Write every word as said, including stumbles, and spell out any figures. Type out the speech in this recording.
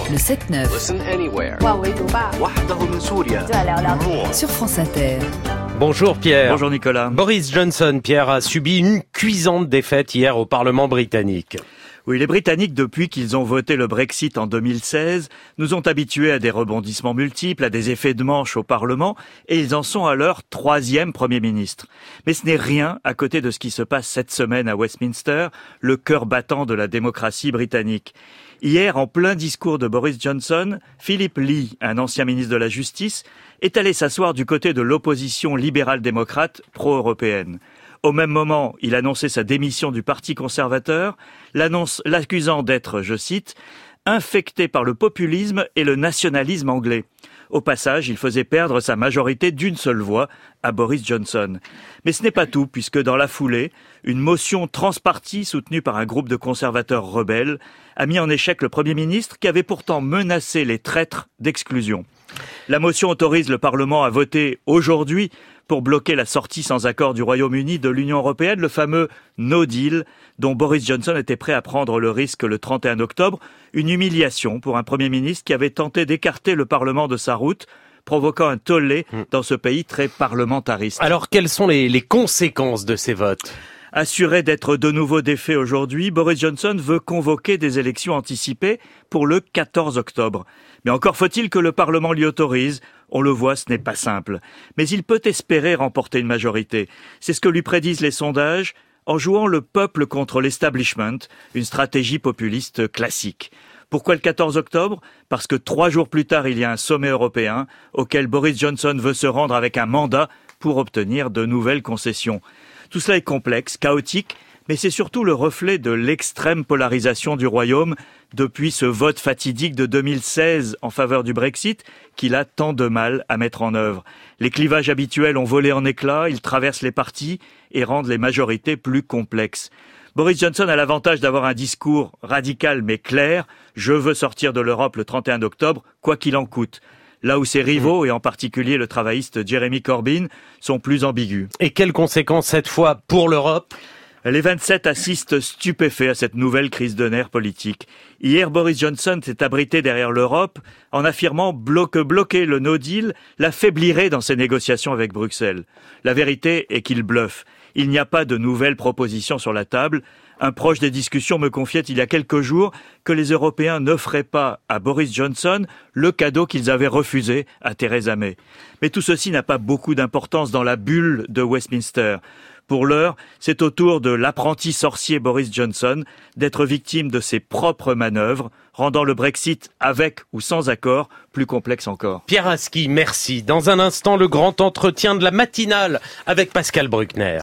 Le sept neuf. Listen anywhere. Sur France Inter. Bonjour Pierre. Bonjour Nicolas. Boris Johnson, Pierre, a subi une cuisante défaite hier au Parlement britannique. Oui, les Britanniques, depuis qu'ils ont voté le Brexit en deux mille seize, nous ont habitués à des rebondissements multiples, à des effets de manche au Parlement, et ils en sont à leur troisième Premier ministre. Mais ce n'est rien à côté de ce qui se passe cette semaine à Westminster, le cœur battant de la démocratie britannique. Hier, en plein discours de Boris Johnson, Philip Lee, un ancien ministre de la Justice, est allé s'asseoir du côté de l'opposition libérale-démocrate pro-européenne. Au même moment, il annonçait sa démission du Parti conservateur, l'annonce l'accusant d'être, je cite, « infecté par le populisme et le nationalisme anglais ». Au passage, il faisait perdre sa majorité d'une seule voix à Boris Johnson. Mais ce n'est pas tout, puisque dans la foulée, une motion transpartie soutenue par un groupe de conservateurs rebelles a mis en échec le Premier ministre qui avait pourtant menacé les traîtres d'exclusion. La motion autorise le Parlement à voter aujourd'hui pour bloquer la sortie sans accord du Royaume-Uni de l'Union européenne, le fameux No Deal dont Boris Johnson était prêt à prendre le risque le trente et un octobre, une humiliation pour un Premier ministre qui avait tenté d'écarter le Parlement de sa route, provoquant un tollé dans ce pays très parlementariste. Alors quelles sont les, les conséquences de ces votes ? Assuré d'être de nouveau défait aujourd'hui, Boris Johnson veut convoquer des élections anticipées pour le quatorze octobre. Mais encore faut-il que le Parlement l'y autorise. On le voit, ce n'est pas simple. Mais il peut espérer remporter une majorité. C'est ce que lui prédisent les sondages en jouant le peuple contre l'establishment, une stratégie populiste classique. Pourquoi le quatorze octobre ? Parce que trois jours plus tard, il y a un sommet européen auquel Boris Johnson veut se rendre avec un mandat pour obtenir de nouvelles concessions. Tout cela est complexe, chaotique, mais c'est surtout le reflet de l'extrême polarisation du Royaume depuis ce vote fatidique de deux mille seize en faveur du Brexit qu'il a tant de mal à mettre en œuvre. Les clivages habituels ont volé en éclats, ils traversent les partis et rendent les majorités plus complexes. Boris Johnson a l'avantage d'avoir un discours radical mais clair. Je veux sortir de l'Europe le trente et un octobre, quoi qu'il en coûte. Là où ses rivaux, et en particulier le travailliste Jeremy Corbyn, sont plus ambigus. Et quelles conséquences cette fois pour l'Europe ? Les vingt-sept assistent stupéfaits à cette nouvelle crise de nerfs politique. Hier, Boris Johnson s'est abrité derrière l'Europe en affirmant que bloquer le no deal l'affaiblirait dans ses négociations avec Bruxelles. La vérité est qu'il bluffe. Il n'y a pas de nouvelles propositions sur la table. Un proche des discussions me confiait il y a quelques jours que les Européens n'offraient pas à Boris Johnson le cadeau qu'ils avaient refusé à Theresa May. Mais tout ceci n'a pas beaucoup d'importance dans la bulle de Westminster. Pour l'heure, c'est au tour de l'apprenti sorcier Boris Johnson d'être victime de ses propres manœuvres, rendant le Brexit avec ou sans accord plus complexe encore. Pierre Aski, merci. Dans un instant, le grand entretien de la matinale avec Pascal Bruckner.